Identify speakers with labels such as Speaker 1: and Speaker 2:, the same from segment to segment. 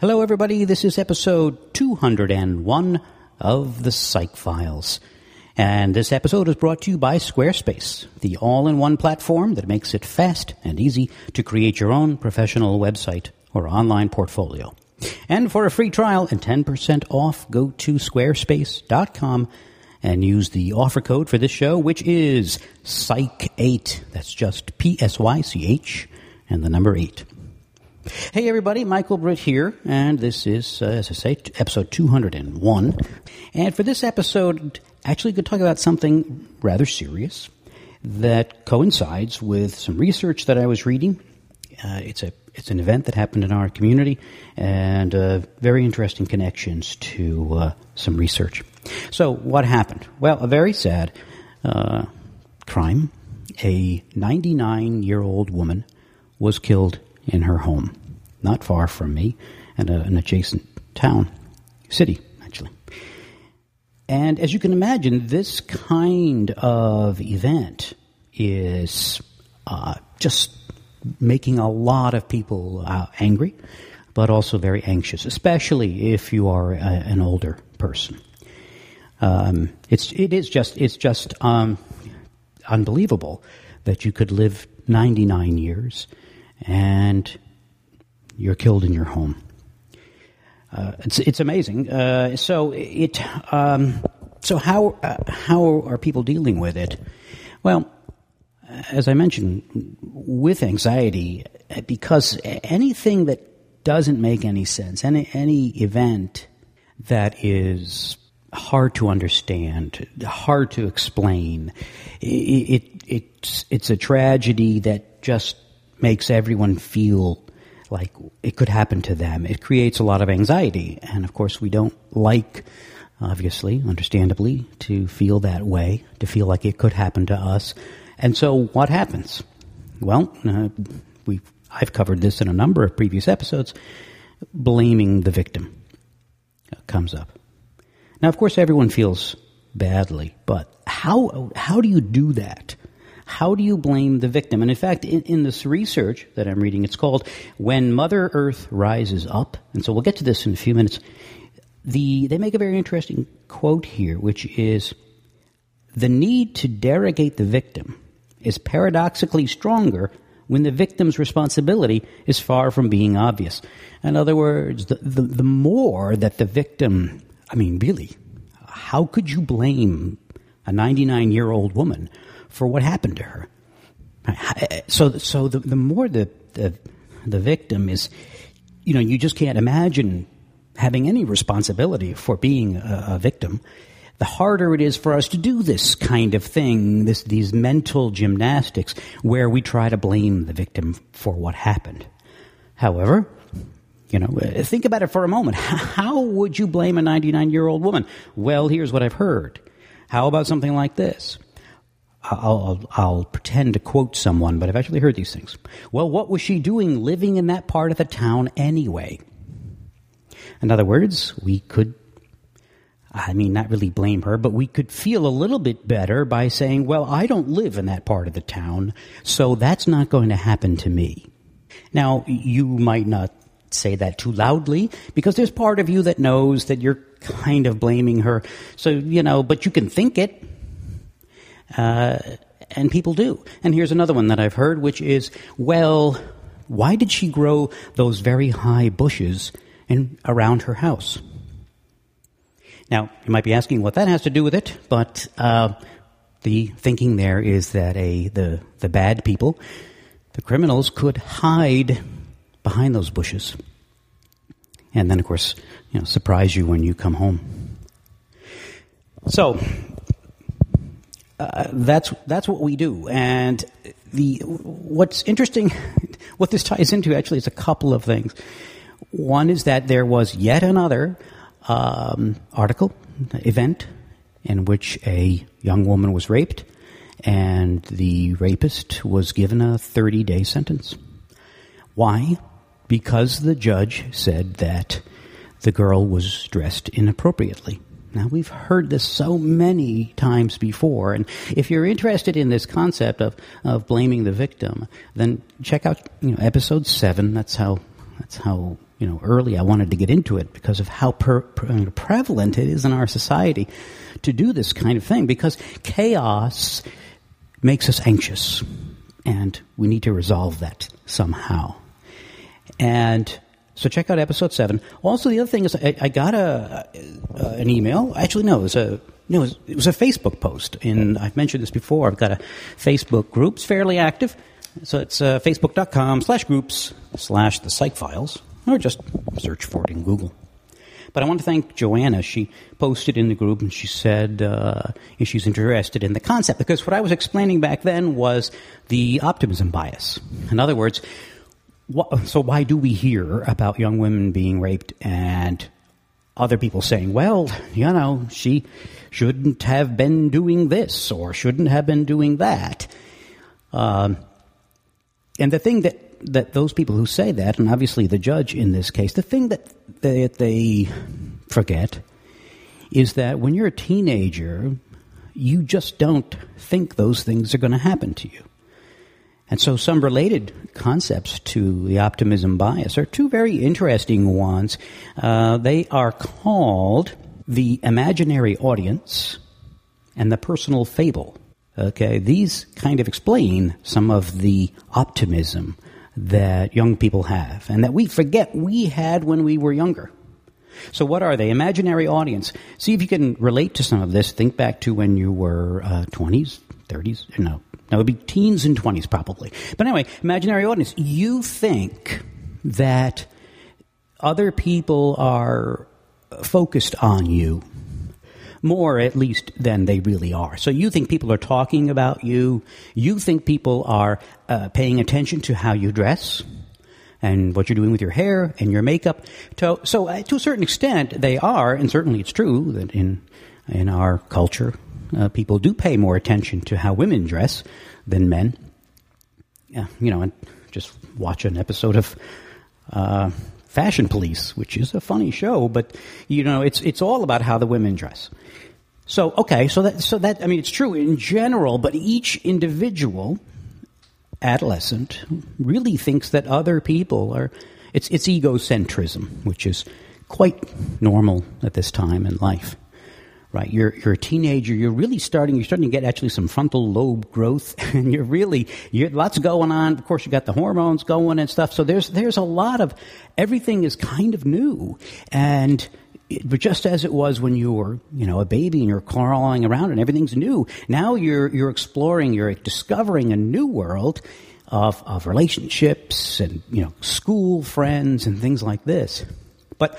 Speaker 1: Hello, everybody. This is episode 201 of the Psych Files. And this episode is brought to you by Squarespace, the all-in-one platform that makes it fast and easy to create your own professional website or online portfolio. And for a free trial and 10% off, go to squarespace.com and use the offer code for this show, which is PSYCH8. That's just PSYCH and the number 8. Hey everybody, Michael Britt here, and this is, as I say, episode 201. And for this episode, actually going to talk about something rather serious that coincides with some research that I was reading. It's an event that happened in our community, and very interesting connections to some research. So what happened? Well, a very sad crime. A 99-year-old woman was killed in her home, not far from me, and an adjacent town, city, actually. And as you can imagine, this kind of event is just making a lot of people angry, but also very anxious, especially if you are an older person. It's just unbelievable that you could live 99 years and you're killed in your home. It's amazing. So how are people dealing with it? Well, as I mentioned, with anxiety, because anything that doesn't make any sense, any event that is hard to understand, hard to explain, it's a tragedy that just makes everyone feel like it could happen to them. It creates a lot of anxiety. And of course, we don't like, obviously, understandably, to feel that way, to feel like it could happen to us. And so what happens? Well, I've covered this in a number of previous episodes. Blaming the victim comes up. Now, of course, everyone feels badly, but how do you do that? How do you blame the victim? And in fact, in this research that I'm reading, it's called When Mother Earth Rises Up. And so we'll get to this in a few minutes. They make a very interesting quote here, which is, the need to derogate the victim is paradoxically stronger when the victim's responsibility is far from being obvious. In other words, the more that the victim, really, how could you blame a 99-year-old woman for what happened to her? So the more the victim is, you just can't imagine having any responsibility for being a victim, the harder it is for us to do this kind of thing, these mental gymnastics where we try to blame the victim for what happened. However, think about it for a moment. How would you blame a 99-year-old woman? Well, here's what I've heard. How about something like this? I'll pretend to quote someone, but I've actually heard these things. Well, what was she doing living in that part of the town anyway? In other words, we could, not really blame her, but we could feel a little bit better by saying, well, I don't live in that part of the town, so that's not going to happen to me. Now, you might not say that too loudly, because there's part of you that knows that you're kind of blaming her. So, but you can think it. And people do. And here's another one that I've heard, which is, well, why did she grow those very high bushes around her house? Now, you might be asking what that has to do with it, but the thinking there is that the bad people, the criminals, could hide behind those bushes. And then, of course, surprise you when you come home. So that's what we do. And what's interesting, what this ties into actually is a couple of things. One is that there was yet another event in which a young woman was raped, and the rapist was given a 30-day sentence. Why? Because the judge said that the girl was dressed inappropriately. Now, we've heard this so many times before, and if you're interested in this concept of blaming the victim, then check out episode 7. That's how early I wanted to get into it because of how prevalent it is in our society to do this kind of thing, because chaos makes us anxious, and we need to resolve that somehow. And so check out episode 7. Also, the other thing is I got an email. Actually, no, it was a Facebook post, and I've mentioned this before. I've got a Facebook group. It's fairly active. So it's facebook.com/groups/the Psych Files, or just search for it in Google. But I want to thank Joanna. She posted in the group, and she said she's interested in the concept, because what I was explaining back then was the optimism bias. In other words, so why do we hear about young women being raped and other people saying, well, she shouldn't have been doing this or shouldn't have been doing that? And the thing that those people who say that, and obviously the judge in this case, the thing that they forget is that when you're a teenager, you just don't think those things are going to happen to you. And so some related concepts to the optimism bias are two very interesting ones. They are called the imaginary audience and the personal fable. Okay, these kind of explain some of the optimism that young people have and that we forget we had when we were younger. So what are they? Imaginary audience. See if you can relate to some of this. Think back to when you were 20s, 30s. No, it would be teens and 20s probably. But anyway, imaginary audience. You think that other people are focused on you more, at least, than they really are. So you think people are talking about you. You think people are paying attention to how you dress and what you're doing with your hair and your makeup. So to a certain extent, they are, and certainly it's true that in our culture, people do pay more attention to how women dress than men. Yeah, and just watch an episode of Fashion Police, which is a funny show, but it's all about how the women dress. So that I mean, it's true in general, but each individual adolescent really thinks that other people are. It's egocentrism, which is quite normal at this time in life, right? You're a teenager. You're starting to get actually some frontal lobe growth, and you're lots going on. Of course, you got the hormones going and stuff. So there's a lot of everything is kind of new, but just as it was when you were, a baby and you're crawling around and everything's new, now you're exploring, you're discovering a new world of relationships and, school friends and things like this. But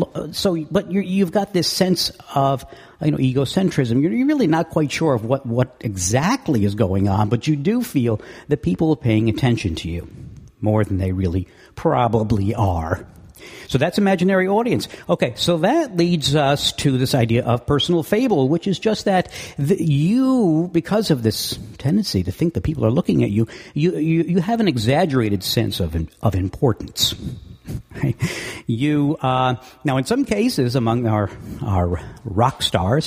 Speaker 1: you've got this sense of, egocentrism. You're really not quite sure of what exactly is going on, but you do feel that people are paying attention to you more than they really probably are. So that's imaginary audience. Okay, so that leads us to this idea of personal fable, which is just that you, because of this tendency to think that people are looking at you, you have an exaggerated sense of importance. Right? Now in some cases among our rock stars,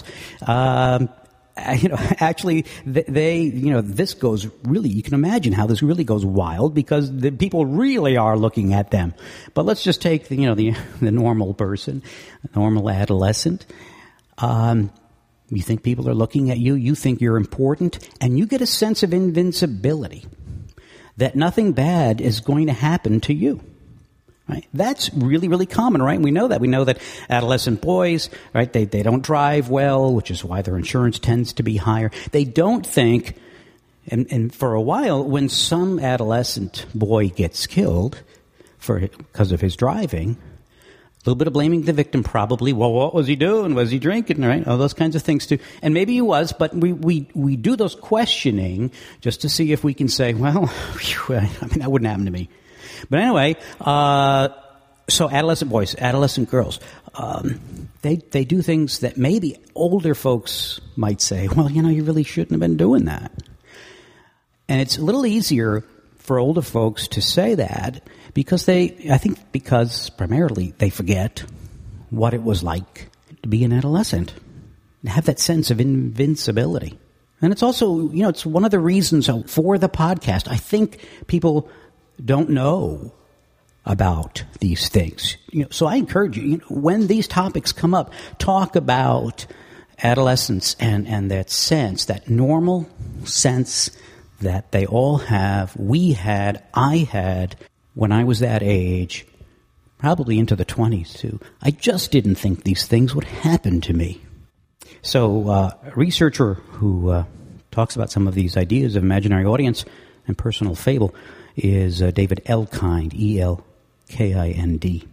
Speaker 1: actually, this goes really, you can imagine how this really goes wild because the people really are looking at them. But let's just take the normal person, the normal adolescent. You think people are looking at you, you think you're important, and you get a sense of invincibility, that nothing bad is going to happen to you. Right? That's really, really common, right? We know that. We know that adolescent boys, right, they don't drive well, which is why their insurance tends to be higher. They don't think, and for a while, when some adolescent boy gets killed because of his driving, a little bit of blaming the victim probably. Well, what was he doing? Was he drinking? Right? All those kinds of things too. And maybe he was, but we do those questioning just to see if we can say, well, that wouldn't happen to me. But anyway, so adolescent boys, adolescent girls, they do things that maybe older folks might say, well, you really shouldn't have been doing that. And it's a little easier for older folks to say that because because primarily they forget what it was like to be an adolescent and have that sense of invincibility. And it's also, it's one of the reasons for the podcast. I think people don't know about these things. So I encourage you, when these topics come up, talk about adolescence and that sense, that normal sense that they all have, we had, I had, when I was that age, probably into the 20s too. I just didn't think these things would happen to me. So a researcher who talks about some of these ideas of imaginary audience and personal fable is David Elkind, E-L-K-I-N-D.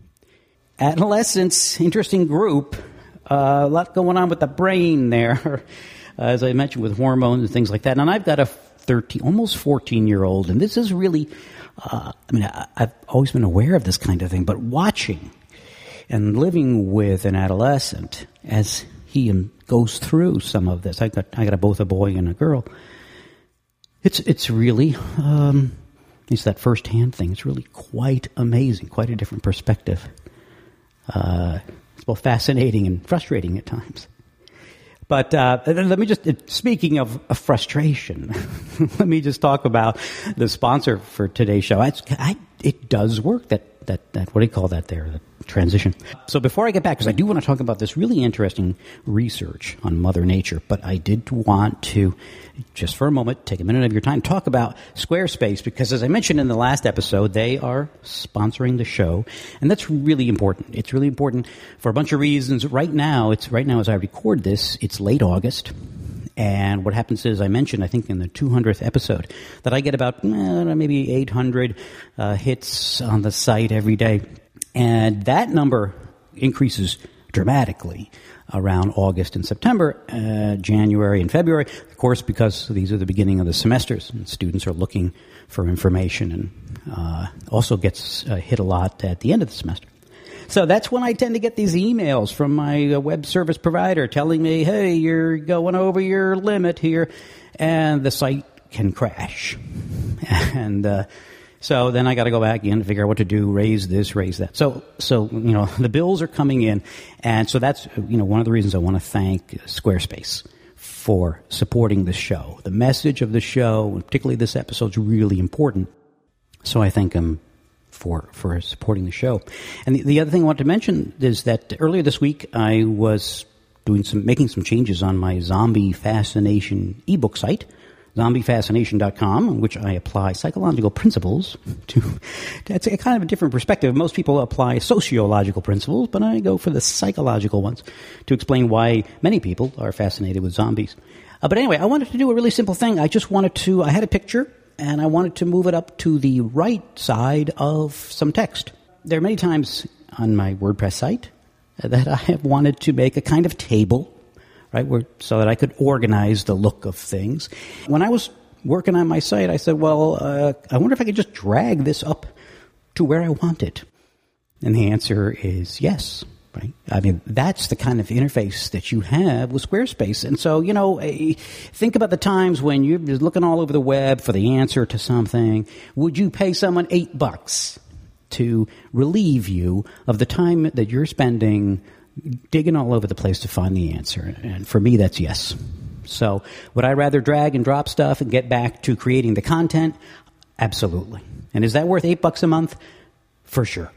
Speaker 1: Adolescents, interesting group. A lot going on with the brain there, as I mentioned, with hormones and things like that. And I've got a almost 14-year-old, and this is really, I've always been aware of this kind of thing, but watching and living with an adolescent as he goes through some of this. I got both a boy and a girl. It's really, it's that first-hand thing. It's really quite amazing, quite a different perspective. It's both fascinating and frustrating at times. But let me just, speaking of frustration, let me just talk about the sponsor for today's show. It does work, that what do you call that there, the transition. So before I get back, because I do want to talk about this really interesting research on Mother Nature, but I did want to, just for a moment, take a minute of your time, talk about Squarespace, because as I mentioned in the last episode, they are sponsoring the show, and that's really important. It's really important for a bunch of reasons. Right now as I record this, it's late August. And what happens is, I mentioned, I think in the 200th episode, that I get about maybe 800 hits on the site every day. And that number increases dramatically around August and September, January and February, of course, because these are the beginning of the semesters, and students are looking for information, and also gets hit a lot at the end of the semester. So that's when I tend to get these emails from my web service provider telling me, hey, you're going over your limit here, and the site can crash. And so then I got to go back in to figure out what to do, raise this, raise that. So the bills are coming in, and so that's one of the reasons I want to thank Squarespace for supporting the show. The message of the show, particularly this episode, is really important. So I thank them for supporting the show. And the other thing I want to mention is that earlier this week I was making some changes on my Zombie Fascination ebook site, zombiefascination.com, in which I apply psychological principles to it's a kind of a different perspective. Most people apply sociological principles, but I go for the psychological ones to explain why many people are fascinated with zombies. But anyway, I wanted to do a really simple thing. I had a picture, and I wanted to move it up to the right side of some text. There are many times on my WordPress site that I have wanted to make a kind of table, right, so that I could organize the look of things. When I was working on my site, I said, I wonder if I could just drag this up to where I want it. And the answer is yes. Right? I mean, that's the kind of interface that you have with Squarespace. And so, think about the times when you're looking all over the web for the answer to something. Would you pay someone $8 to relieve you of the time that you're spending digging all over the place to find the answer? And for me, that's yes. So would I rather drag and drop stuff and get back to creating the content? Absolutely. And is that worth $8 a month? For sure.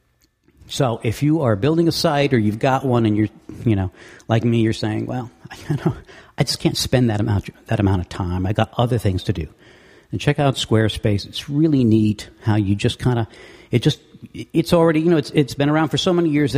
Speaker 1: So if you are building a site or you've got one and you're, like me, you're saying, I just can't spend that amount of time. I got other things to do. And check out Squarespace. It's really neat how you just it's already, it's been around for so many years that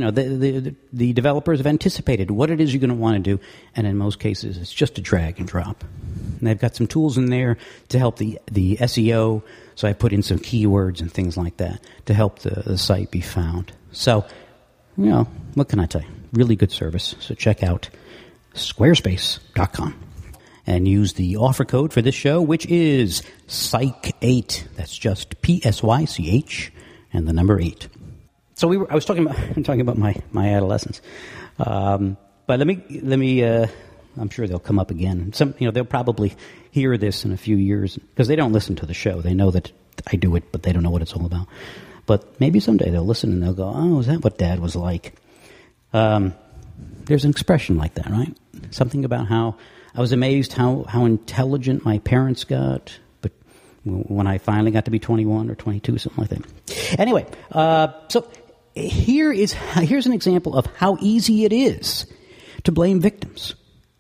Speaker 1: the developers have anticipated what it is you're going to want to do. And in most cases, it's just a drag and drop. And they've got some tools in there to help the SEO. So I put in some keywords and things like that to help the site be found. So, what can I tell you? Really good service. So check out squarespace.com and use the offer code for this show, which is Psych8. That's just PSYCH and the number 8. So I was talking about my adolescence. But let me I'm sure they'll come up again. They'll probably hear this in a few years because they don't listen to the show. They know that I do it, but they don't know what it's all about. But maybe someday they'll listen and they'll go, "Oh, is that what Dad was like?" There's an expression like that, right? Something about how I was amazed how intelligent my parents got, but when I finally got to be 21 or 22, something like that. Anyway, so here's an example of how easy it is to blame victims.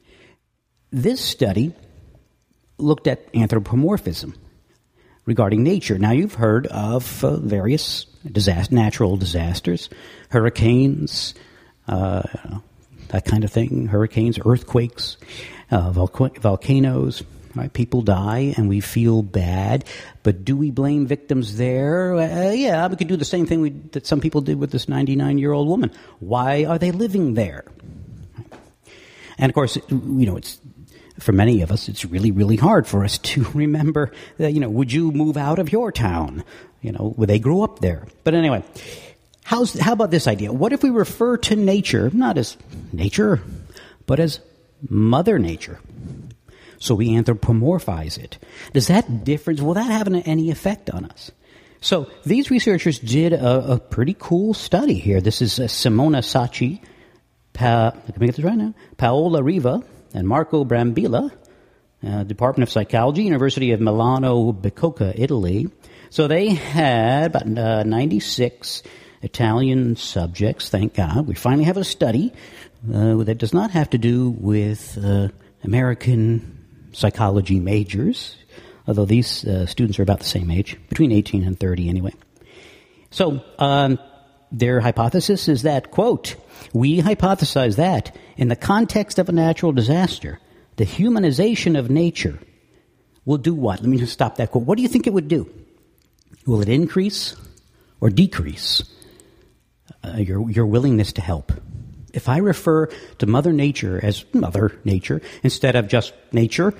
Speaker 1: This study looked at anthropomorphism regarding nature. Now, you've heard of various natural disasters, hurricanes, that kind of thing, hurricanes, earthquakes, volcanoes. Right? People die and we feel bad, but do we blame victims there? Yeah, we could do the same thing that some people did with this 99-year-old woman. Why are they living there? And of course, it's for many of us, it's really, really hard for us to remember that, would you move out of your town? Would they grow up there? But anyway, how about this idea? What if we refer to nature, not as nature, but as Mother Nature? So we anthropomorphize it. Does that difference, will that have any effect on us? So these researchers did a pretty cool study here. This is Simona Sacchi, let me get this right now, Paola Riva, and Marco Brambilla, Department of Psychology, University of Milano Bicocca, Italy. So they had about 96 Italian subjects, thank God. We finally have a study that does not have to do with American psychology majors, although these students are about the same age, between 18 and 30 anyway. So their hypothesis is that, quote, we hypothesize that in the context of a natural disaster, the humanization of nature will do what? Let me just stop that quote. What do you think it would do? Will it increase or decrease your willingness to help? If I refer to Mother Nature as Mother Nature instead of just nature,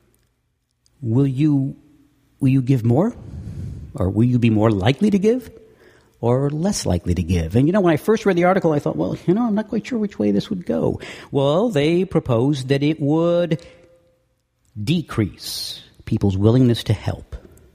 Speaker 1: will you give more? Or will you be more likely to give? Or less likely to give? And when I first read the article, I thought, well, I'm not quite sure which way this would go. Well, they proposed that it would decrease people's willingness to help.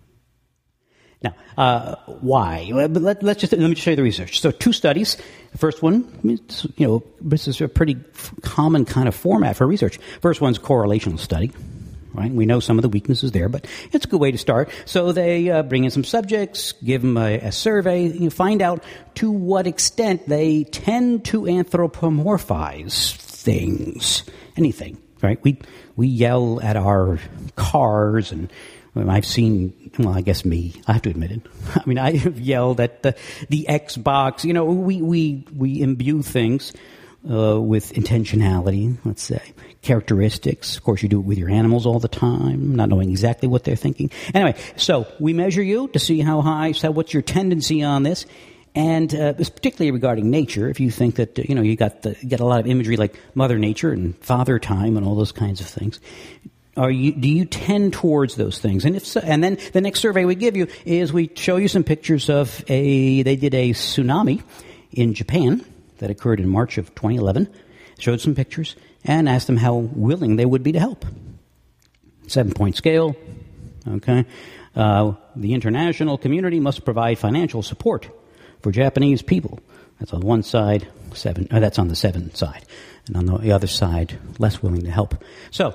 Speaker 1: Now, why? Let me just show you the research. So 2 studies. The first one, this is a pretty common kind of format for research. First one's a correlational study. Right? We know some of the weaknesses there, but it's a good way to start. So they bring in some subjects, give them a survey, find out to what extent they tend to anthropomorphize things, anything. Right? We yell at our cars, and I've seen, I guess me, I have to admit it. I have yelled at the Xbox. We imbue things with intentionality, let's say, characteristics. Of course, you do it with your animals all the time, not knowing exactly what they're thinking. Anyway, so we measure you to see what's your tendency on this, and particularly regarding nature. If you think that you get a lot of imagery like Mother Nature and Father Time and all those kinds of things. Do you tend towards those things? And if so, and then the next survey we give you is we show you some pictures of they did a tsunami in Japan that occurred in March of 2011, showed some pictures, and asked them how willing they would be to help. 7-point scale, okay? The international community must provide financial support for Japanese people. That's on one side, that's on the 7 side. And on the other side, less willing to help. So,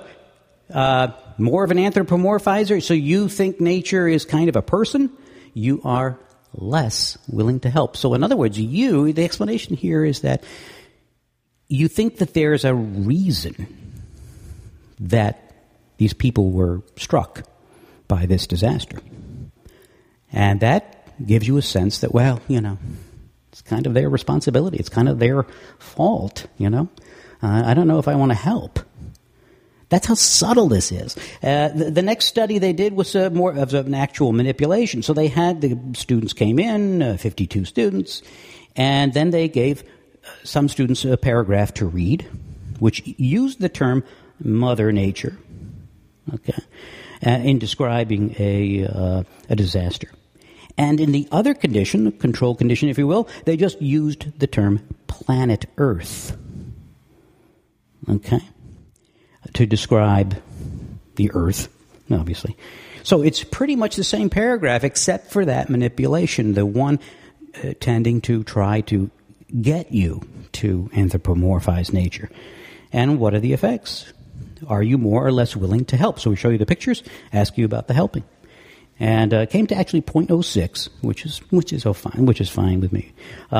Speaker 1: more of an anthropomorphizer, so you think nature is kind of a person, you are less willing to help. So in other words, the explanation here is that you think that there's a reason that these people were struck by this disaster. And that gives you a sense that, it's kind of their responsibility. It's kind of their fault, I don't know if I want to help. That's how subtle this is. The next study they did was more of an actual manipulation. So they had the students came in, 52 students, and then they gave some students a paragraph to read, which used the term Mother Nature, okay, in describing a disaster. And in the other condition, the control condition, if you will, they just used the term planet Earth, okay, to describe the Earth, obviously. So it's pretty much the same paragraph except for that manipulation, the one tending to try to get you to anthropomorphize nature. And what are the effects? Are you more or less willing to help? So we show you the pictures, ask you about the helping. and came to actually 0.06, which is fine with me.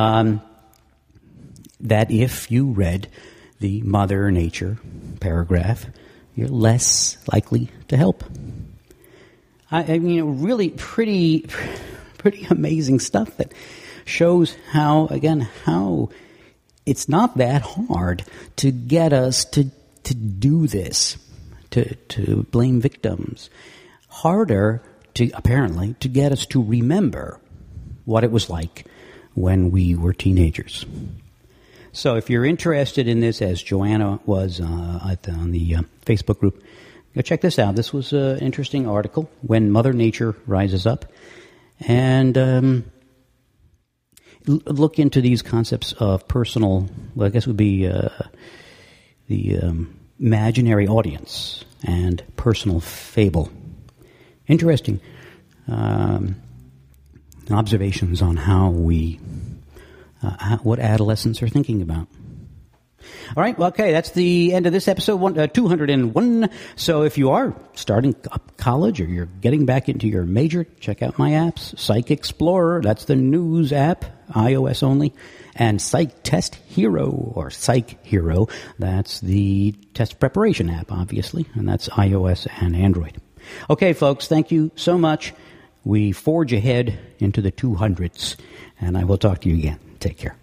Speaker 1: That if you read the Mother Nature paragraph, you're less likely to help. I mean, really pretty amazing stuff that shows how it's not that hard to get us to do this, to blame victims. Harder apparently to get us to remember what it was like when we were teenagers. So if you're interested in this, as Joanna was on the Facebook group, go check this out. This was an interesting article, When Mother Nature Rises Up. And look into these concepts of personal, well, I guess it would be the imaginary audience and personal fable. Interesting observations on how what adolescents are thinking about. All right, well, okay, that's the end of this episode 201. So if you are starting up college or you're getting back into your major, check out my apps. Psych Explorer, that's the news app, iOS only, and Psych Test Hero, or Psych Hero, that's the test preparation app, obviously, and that's iOS and Android. Okay, folks, thank you so much. We forge ahead into the 200s, and I will talk to you again. Take care.